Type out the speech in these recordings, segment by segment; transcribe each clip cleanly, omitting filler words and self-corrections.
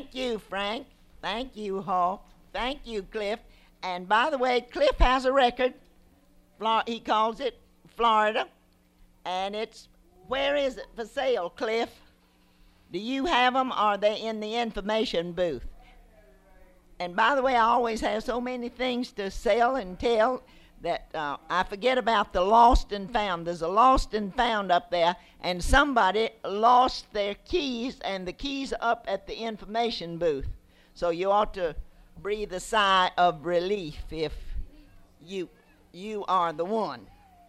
Thank you, Frank. Thank you, Hall. Thank you, Cliff. And by the way, Cliff has a record. He calls it Florida. And it's, where is it for sale, Cliff? Do you have them, or are they in the information booth? And by the way, I always have so many things to sell and tell that I forget about the lost and found. There's a lost and found up there, and somebody lost their keys, and the keys up at the information booth. So you ought to breathe a sigh of relief if you are the one.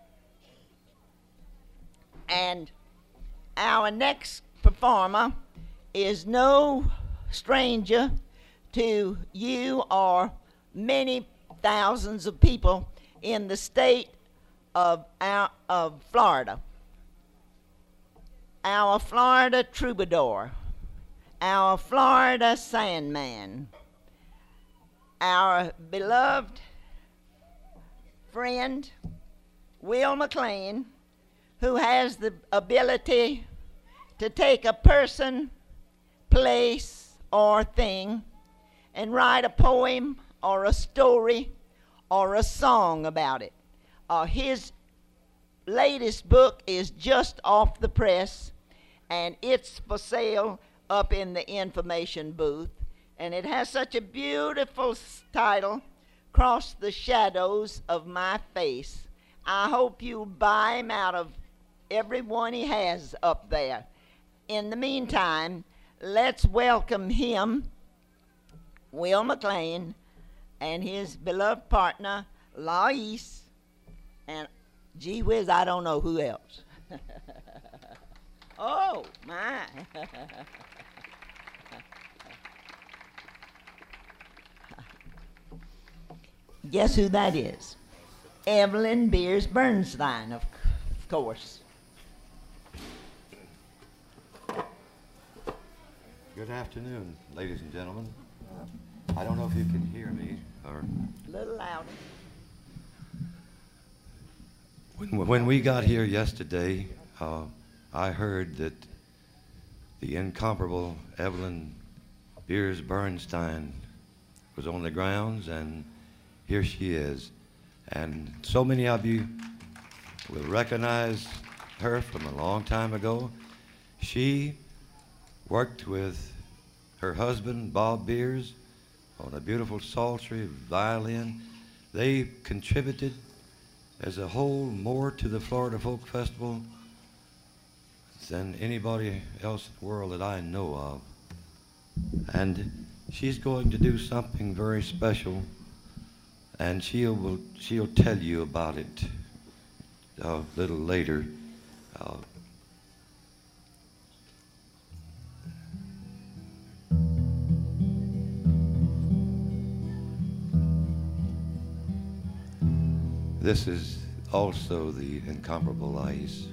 And our next performer is no stranger to you or many thousands of people in the state of Florida. Our Florida troubadour, our Florida Sandman, our beloved friend, Will McLean, who has the ability to take a person, place, or thing and write a poem or a story or a song about it. His latest book is just off the press, and it's for sale up in the information booth. And it has such a beautiful title, Cross the Shadows of My Face. I hope you buy him out of every one he has up there. In the meantime, let's welcome him, Will McLean, and his beloved partner, Lois, and gee whiz, I don't know who else. Oh, my. Guess who that is? Evelyn Beers Bernstein, of course. Good afternoon, ladies and gentlemen. I don't know if you can hear me or... A little louder. When we got here yesterday, I heard that the incomparable Evelyn Beers Bernstein was on the grounds, and here she is. And so many of you will recognize her from a long time ago. She worked with her husband, Bob Beers, on a beautiful sultry violin. They contributed as a whole more to the Florida Folk Festival than anybody else in the world that I know of. And she's going to do something very special, and she'll tell you about it a little later. This is also the incomparable Ice.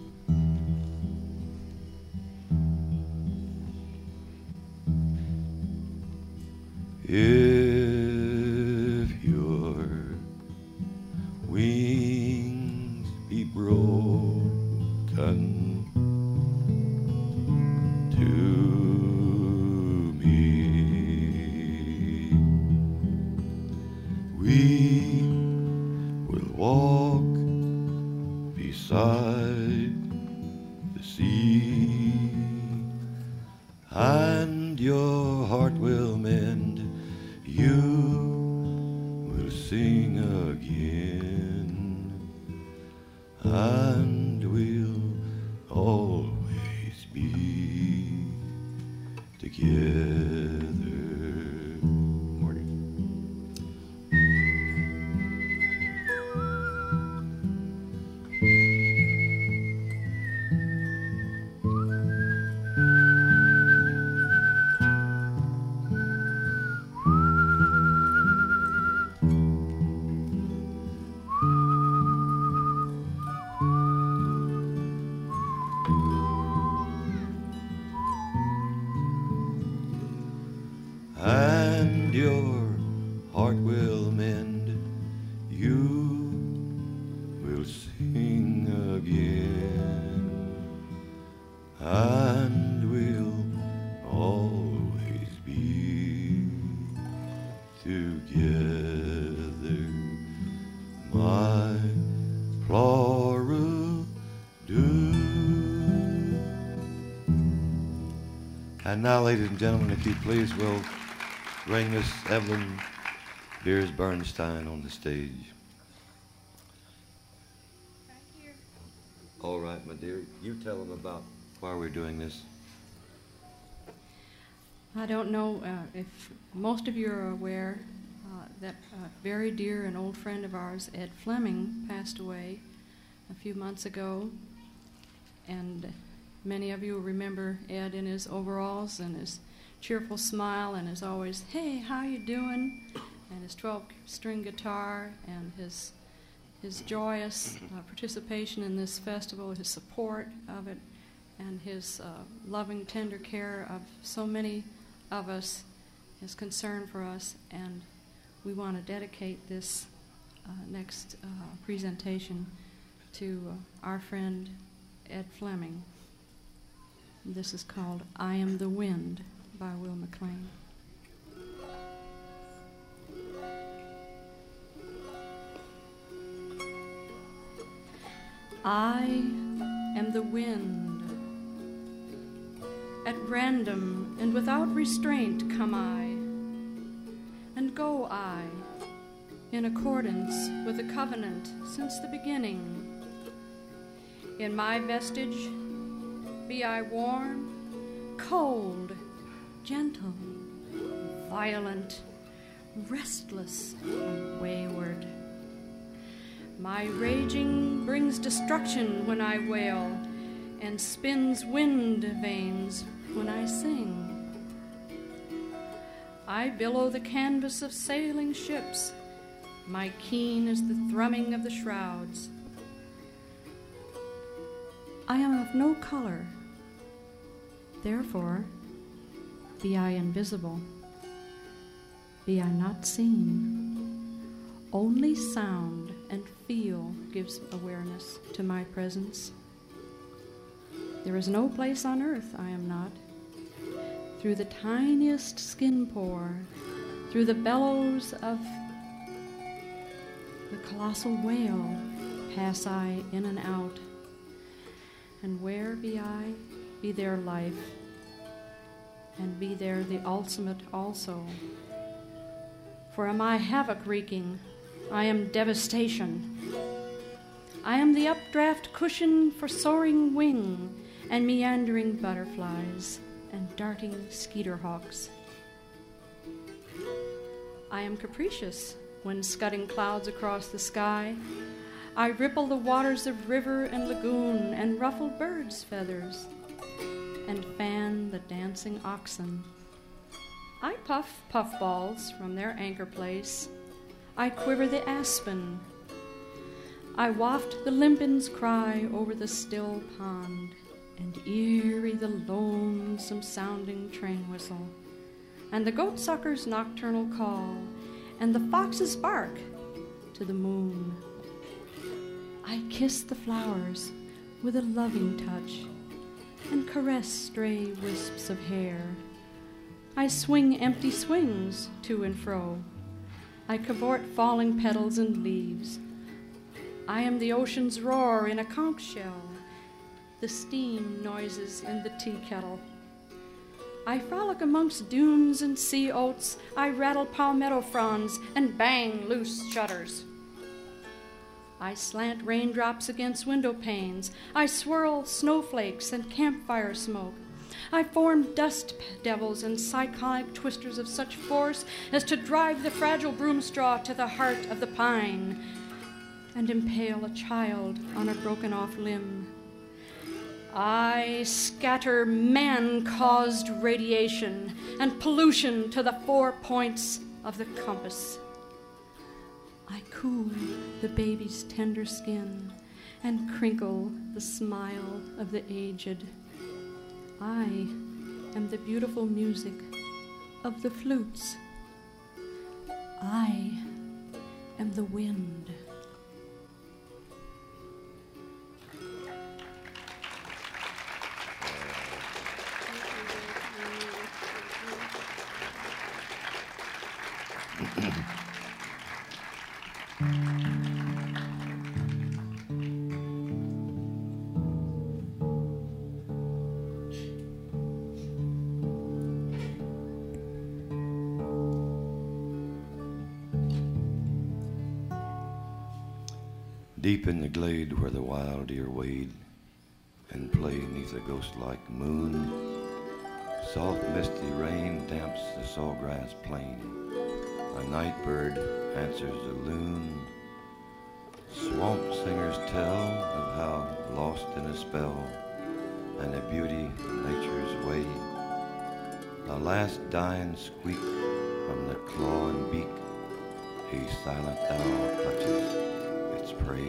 If your wings be broken to me, we will walk beside the sea, and your heart will mend. You will sing again, and we'll always be together. Morning. And your heart will mend. You will sing again, and we'll always be together, my Flora do. And now, ladies and gentlemen, if you please, we'll bring Miss Evelyn Beers Bernstein on the stage. Right here. All right, my dear, you tell them about why we're doing this. I don't know if most of you are aware that a very dear and old friend of ours, Ed Fleming, passed away a few months ago. And many of you remember Ed in his overalls and his cheerful smile and his always, hey, how you doing? And his 12-string guitar and his joyous participation in this festival, his support of it, and his loving, tender care of so many of us, his concern for us. And we want to dedicate this next presentation to our friend Ed Fleming. This is called I Am the Wind by Will McLean. I am the wind. At random and without restraint come I, and go I, in accordance with the covenant since the beginning. In my vestige be I warm, cold, gentle, violent, restless, and wayward. My raging brings destruction when I wail, and spins wind veins when I sing. I billow the canvas of sailing ships. My keen is the thrumming of the shrouds. I am of no color. Therefore, be I invisible. Be I not seen. Only sound and feel gives awareness to my presence. There is no place on earth I am not. Through the tiniest skin pore, through the bellows of the colossal whale, pass I in and out. And where be I, be there life, and be there the ultimate also. For am I havoc wreaking, I am devastation. I am the updraft cushion for soaring wing and meandering butterflies and darting skeeter hawks. I am capricious when scudding clouds across the sky. I ripple the waters of river and lagoon and ruffle birds' feathers and fan the dancing oxen. I puff puffballs from their anchor place. I quiver the aspen. I waft the limpin's cry over the still pond, and eerie the lonesome sounding train whistle, and the goatsucker's nocturnal call, and the fox's bark to the moon. I kiss the flowers with a loving touch, and caress stray wisps of hair. I swing empty swings to and fro. I cavort falling petals and leaves. I am the ocean's roar in a conch shell, the steam noises in the tea kettle. I frolic amongst dunes and sea oats. I rattle palmetto fronds and bang loose shutters. I slant raindrops against window panes. I swirl snowflakes and campfire smoke. I form dust devils and cyclonic twisters of such force as to drive the fragile broom straw to the heart of the pine and impale a child on a broken-off limb. I scatter man-caused radiation and pollution to the 4 points of the compass. I cool the baby's tender skin and crinkle the smile of the aged. I am the beautiful music of the flutes. I am the wind. Deep in the glade where the wild deer wade and play neath a ghost-like moon, soft misty rain damps the sawgrass plain. A night bird answers the loon. Swamp singers tell of how lost in a spell and a beauty nature's way. A last dying squeak from the claw and beak, a silent owl clutches its prey.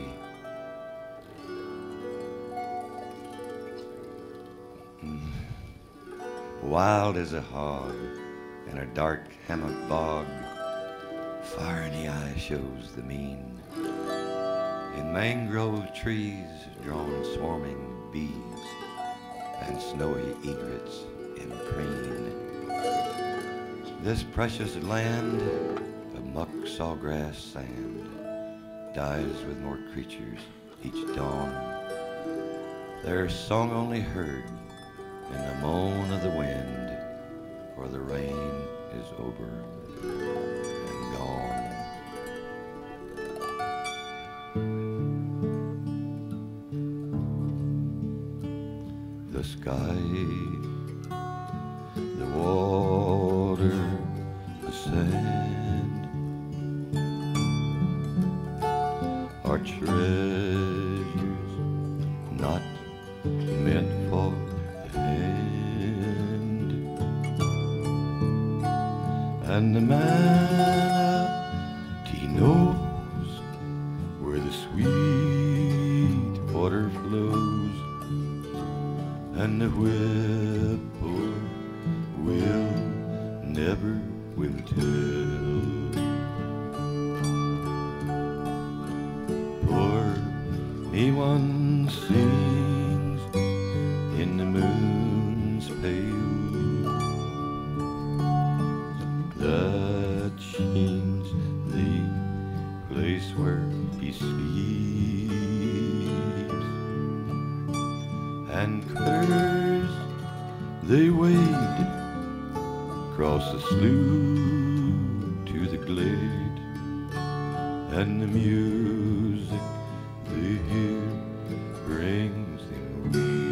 Wild as a hog in a dark hammock bog, fire in the eye shows the mean. In mangrove trees drawn swarming bees and snowy egrets in preen. This precious land of muck sawgrass sand dies with more creatures each dawn. Their song only heard in the moan of the wind, for the rain is over and gone. The sky, the water, the sand are treasures not meant for the hand. And the man, he knows where the sweet water flows, and the whippoor will never will tell. For me one sings in the moon's pale that sheens the place where he sleeps, and cutters they wade across the slough to the glade, and the music they hear brings them weep.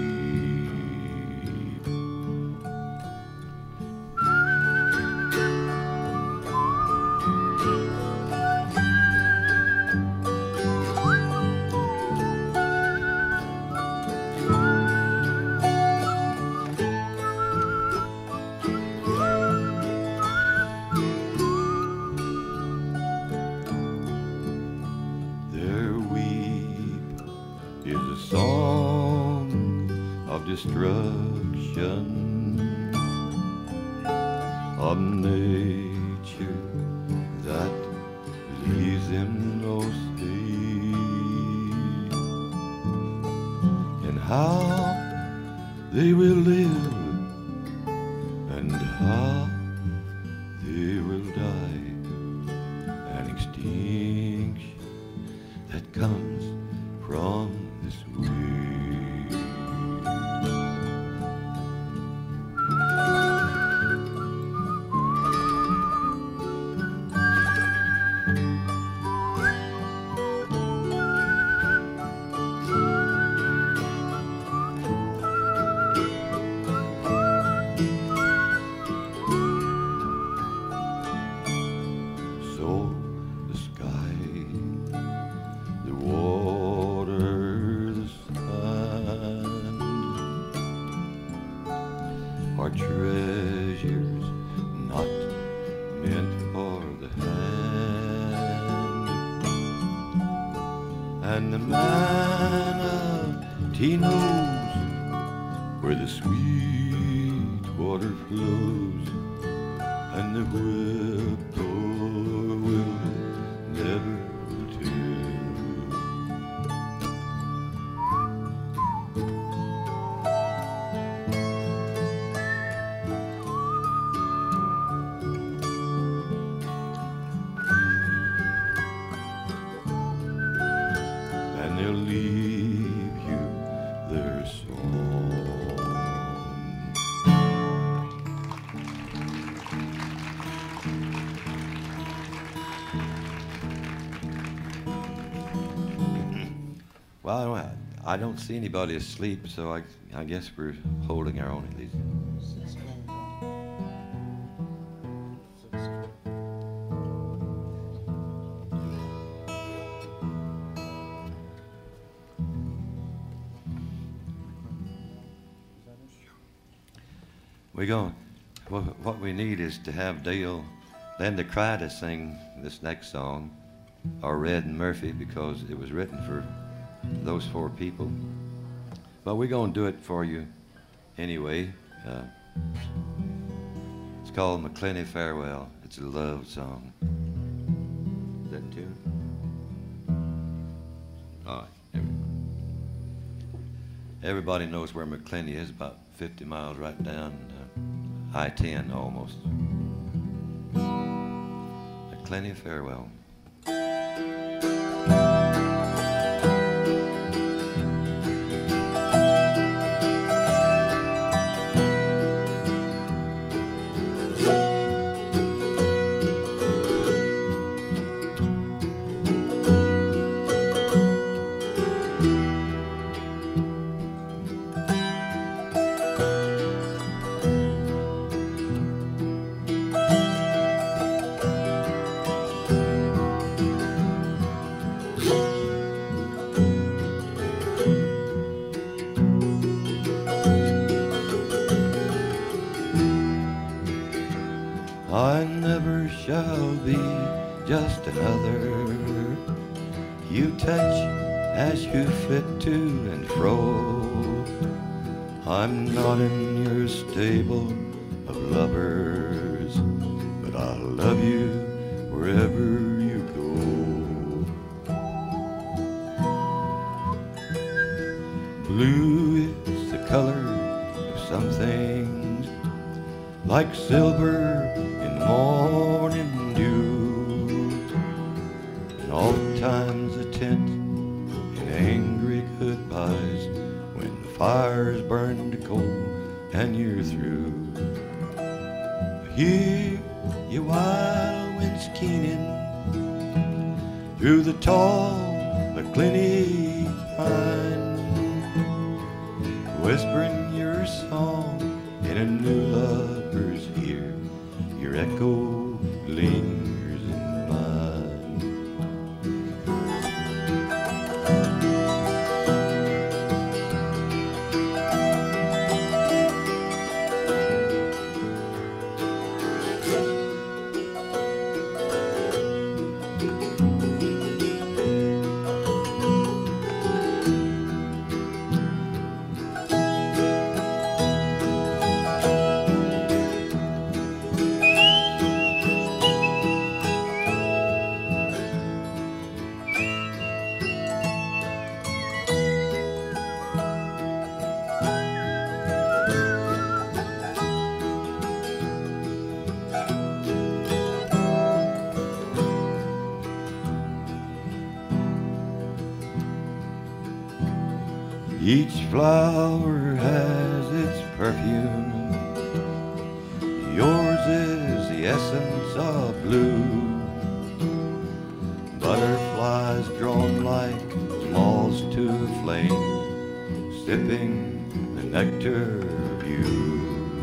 Their weep is a song of destruction, of nature that leaves them no state, and how they will live and how they will die, an extinction that comes from this way. So the sky, the water, the sun are treasures not meant for the hand, and the man he knows where the sweet water flows, and the whippoor will never tell. Well, I don't see anybody asleep, so I guess we're holding our own at least. We're going. What we need is to have Dale Linda Cry to sing this next song, or Red and Murphy, because it was written for those four people. But we're going to do it for you anyway. It's called McClenny Farewell. It's a love song. Is that a tune? All right, there we go. Everybody knows where McClenny is, about 50 miles right down I-10 almost. McClenny Farewell. I never shall be just another you touch as you flit to and fro. I'm not in your stable of lovers, but I'll love you wherever you go. Blue is the color of some things, like silver in morning dew, and oftentimes a tint in angry goodbyes when the fires burn to coal and you're through. Hear your wild winds keening through the tall McClenny pine, whispering your song in a new lover's ear. Your echo lingers in mine. Each flower has its perfume. Yours is the essence of blue. Butterflies drawn like moths to a flame, sipping the nectar of you.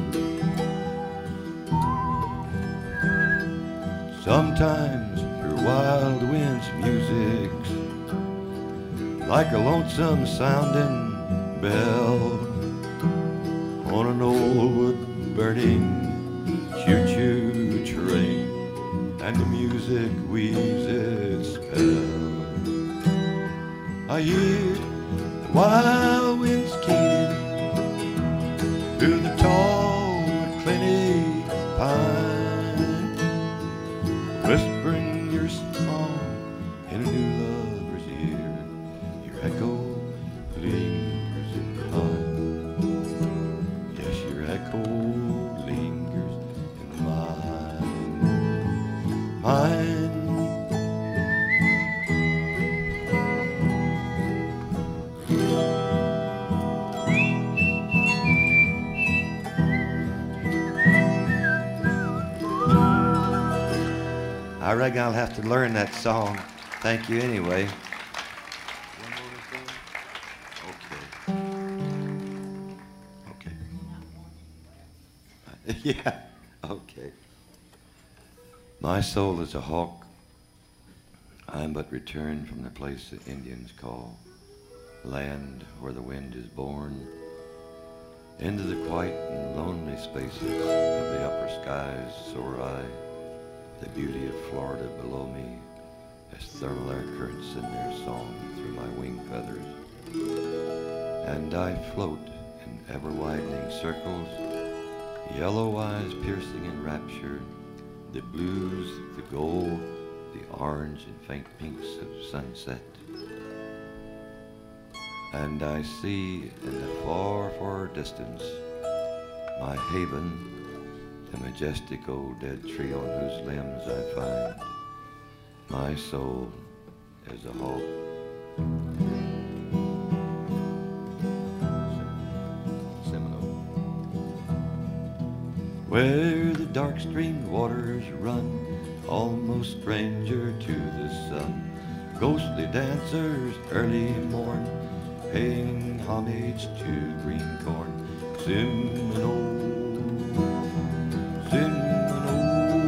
Sometimes your wild wind's music's like a lonesome sounding bell on an old wood burning choo-choo train, and the music weaves its spell. I hear the wild winds keening through the tall McClenny pine, whispering your song in a new lover's ear. Your echo lingers in mine. Yes, your echo lingers in mine. I reckon I'll have to learn that song. Thank you anyway. Yeah, okay. My soul is a hawk. I am but returned from the place the Indians call land where the wind is born. Into the quiet and lonely spaces of the upper skies soar I, the beauty of Florida below me, as thermal air currents send their song through my wing feathers. And I float in ever-widening circles, yellow eyes piercing in rapture, the blues, the gold, the orange and faint pinks of sunset. And I see in the far, far distance my haven, the majestic old dead tree on whose limbs I find my soul is a hawk. Seminole. Where the dark-streamed waters run, almost stranger to the sun, ghostly dancers early morn, paying homage to green corn. Seminole, Seminole.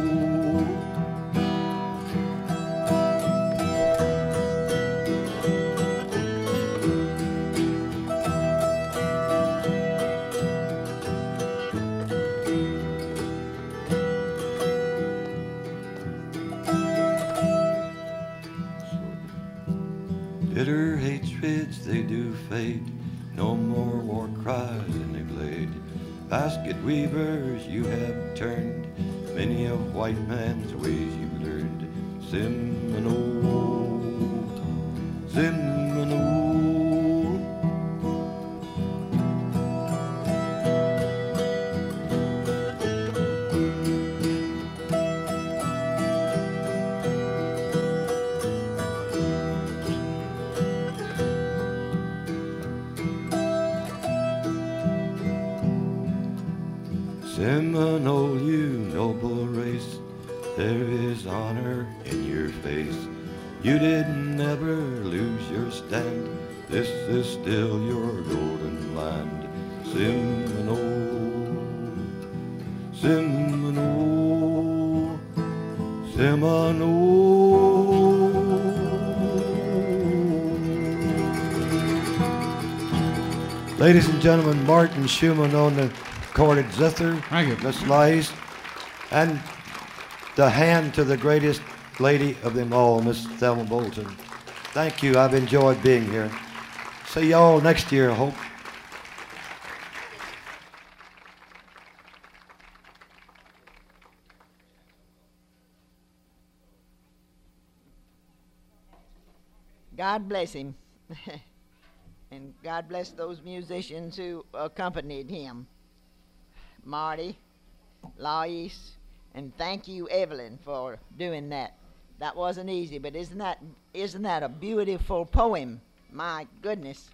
Bitter hatreds, they do fade, no more war cries in the glade. Basket weavers, you have turned, many a white man's ways you've learned. Seminole, Seminole. Seminole, you noble race, there is honor in your face. You didn't ever lose your stand, this is still your golden land. Seminole, Seminole, Seminole. Ladies and gentlemen, Martin Schumann on the recorded zither, Thank you. Miss Lice, and the hand to the greatest lady of them all, Miss Thelma Bolton. Thank you. I've enjoyed being here. See y'all next year, I hope. God bless him. And God bless those musicians who accompanied him. Marty, Lois, and thank you, Evelyn, for doing that. That wasn't easy, but isn't that a beautiful poem? My goodness.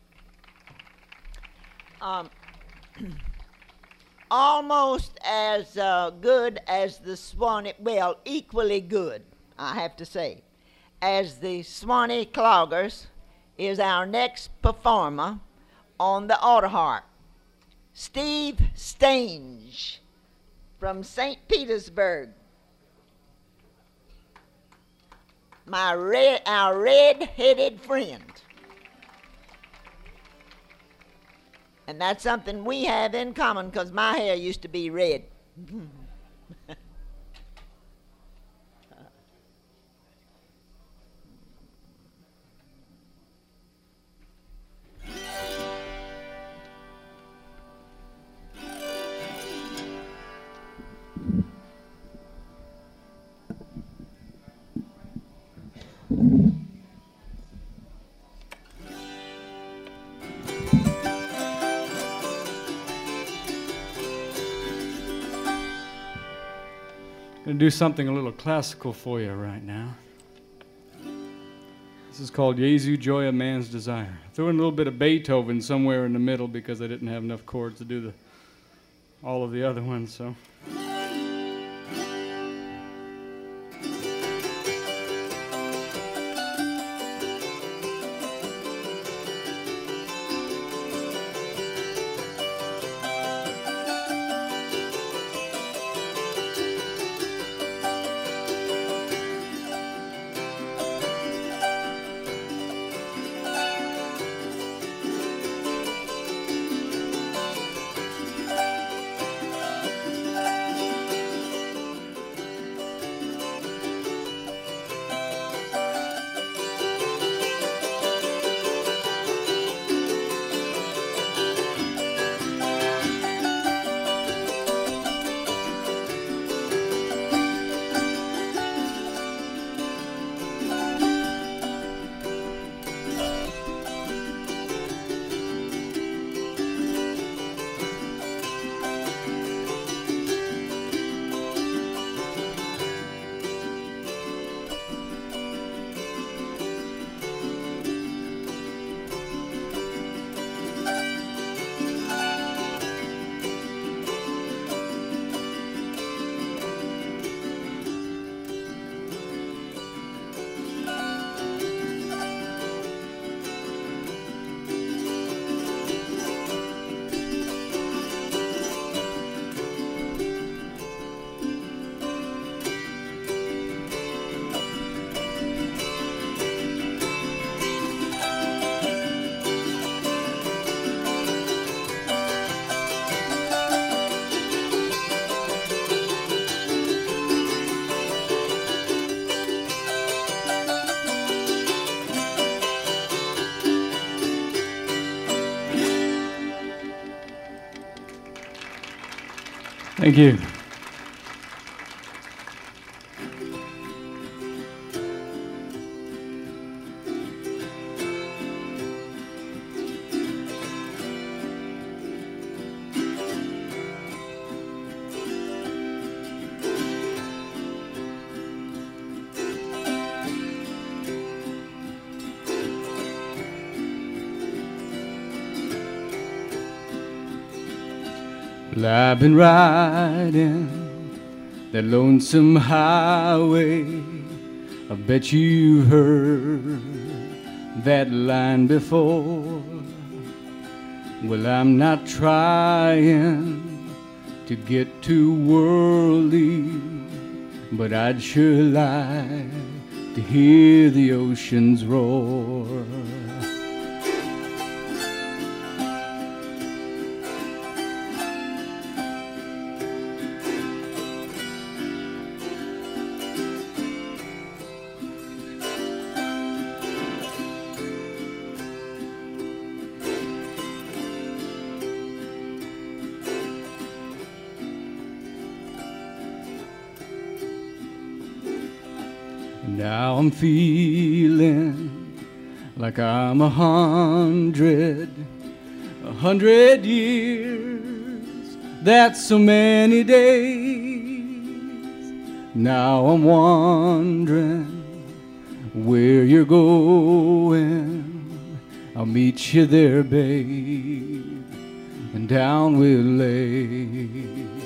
Almost as good as the Swanee, well, equally good, I have to say, as the Swanee Cloggers is our next performer on the autoharp. Steve Stange from St. Petersburg. Our red-headed friend. And that's something we have in common because my hair used to be red. I'm going to do something a little classical for you right now. This is called Jesu, Joy of Man's Desire. I threw in a little bit of Beethoven somewhere in the middle because I didn't have enough chords to do all of the other ones, so... Thank you. Well, I've been riding that lonesome highway. I bet you've heard that line before. Well, I'm not trying to get too worldly, but I'd sure like to hear the oceans roar. Now I'm feeling like I'm 100 years. That's so many days. Now I'm wondering where you're going. I'll meet you there, babe, and down we'll lay.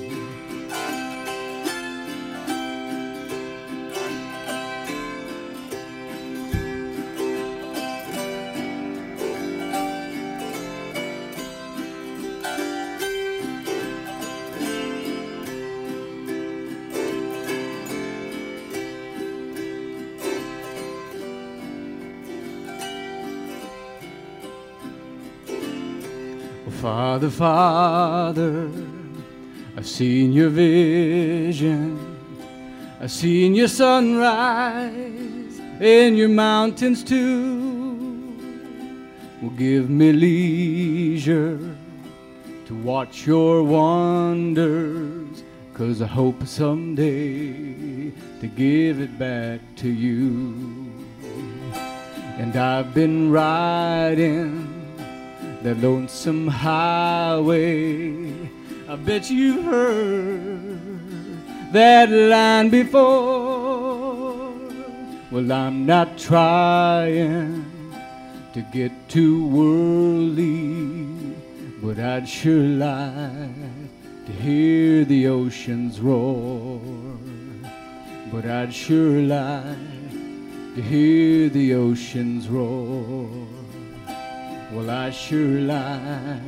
Father, Father, I've seen your vision. I've seen your sunrise and your mountains too. Well, give me leisure to watch your wonders, 'cause I hope someday to give it back to you. And I've been riding that lonesome highway. I bet you've heard that line before. Well, I'm not trying to get too worldly, but I'd sure like to hear the oceans roar. But I'd sure like to hear the oceans roar. Well, I sure like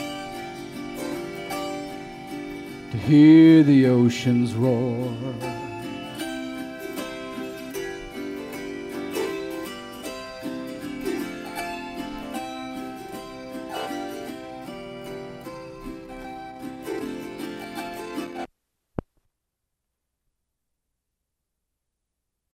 to hear the oceans roar.